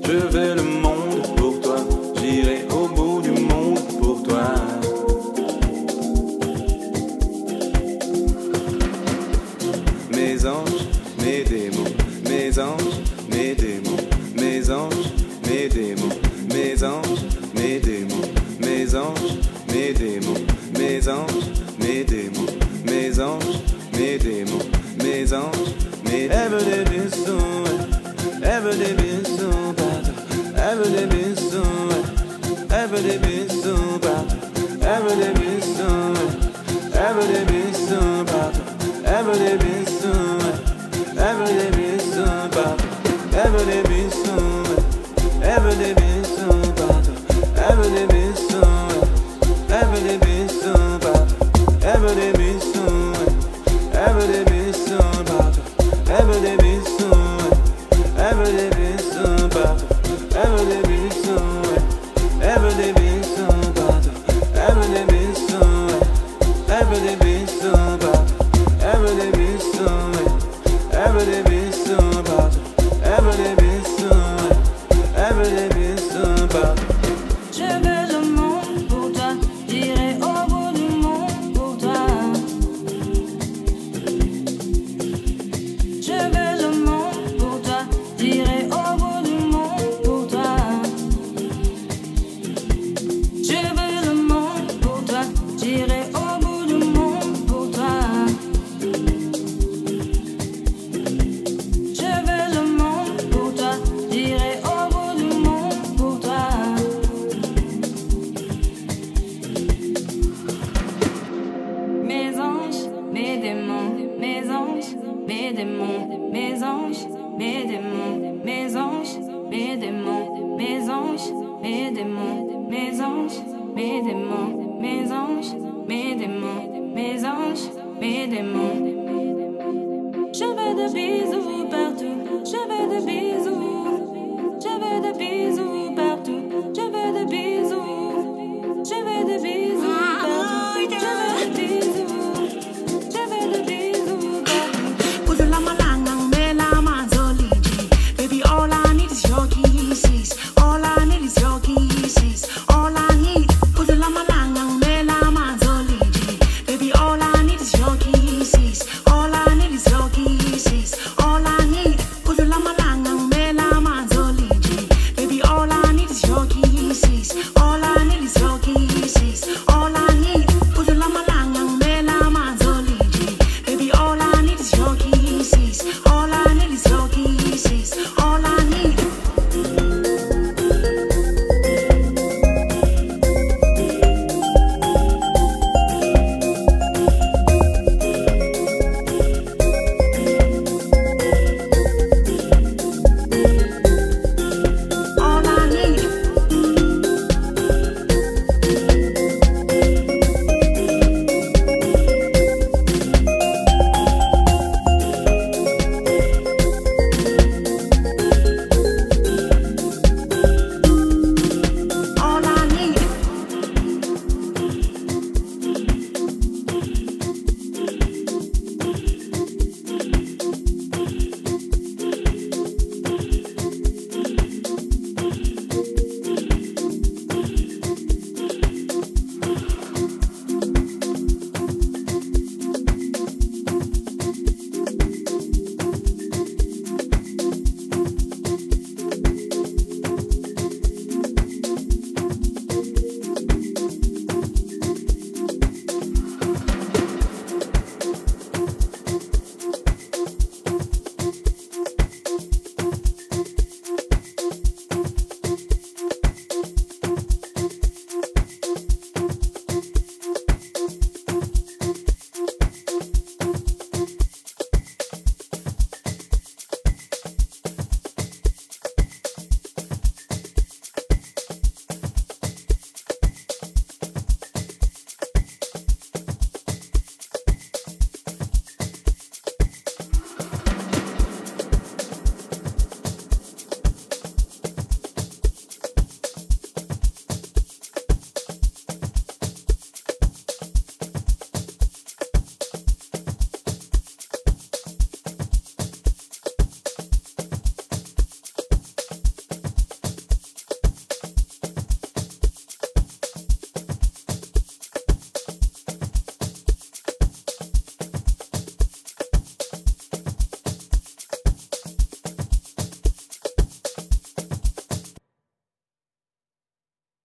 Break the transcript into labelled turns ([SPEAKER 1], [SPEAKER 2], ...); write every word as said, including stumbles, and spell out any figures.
[SPEAKER 1] Je veux le monde pour toi, j'irai au bout du monde pour toi. Mes anges, mes démons, mes anges, mes démons, mes anges, mes démons, mes anges, mes démons, mes anges, mes démons, mes anges, mes démons, mes anges, mes démons, mes anges, mes ever they been so, ever they been so bad, ever they been so, ever they been so bad, ever they been so, ever they been so bad, ever they been so, ever they been so bad, ever they been so, ever they been so bad, ever they been so, ever they been so bad, ever they been so, ever they been so bad, ever they been so, ever they been so bad, ever they been so, ever they been so bad, ever they been so, ever they been so bad, ever they been so, ever they been so bad, ever they been so, ever they been so bad.
[SPEAKER 2] Je veux le monde pour toi, j'irai au bout du monde pour toi. Je veux le monde pour toi, j'irai au bout du monde pour toi. Je veux le monde pour toi, j'irai au bout du monde pour toi. Je veux le monde pour toi, j'irai au bout du monde pour toi. Mes anges, mes démons, mes anges, mes démons, mes anges, mes démons, mes anges, mes démons, mes anges, mes démons, mes anges, mes démons, mes anges, mes démons, mes anges, mes démons. Je veux de bisous partout, je veux de bisous, je veux de bisous partout, je veux de bisous, je veux de bisous partout, je veux de bisous, je veux de bisous partout.
[SPEAKER 3] Udula malangang mela manzoliji. Baby, all I need is your kisses. All I need is your kisses. All I need. Udula malangang mela manzoliji. Baby, all I need is your kisses. All I need is your kisses. All I need. Udula malangang mela.
[SPEAKER 4] All I need is your kisses.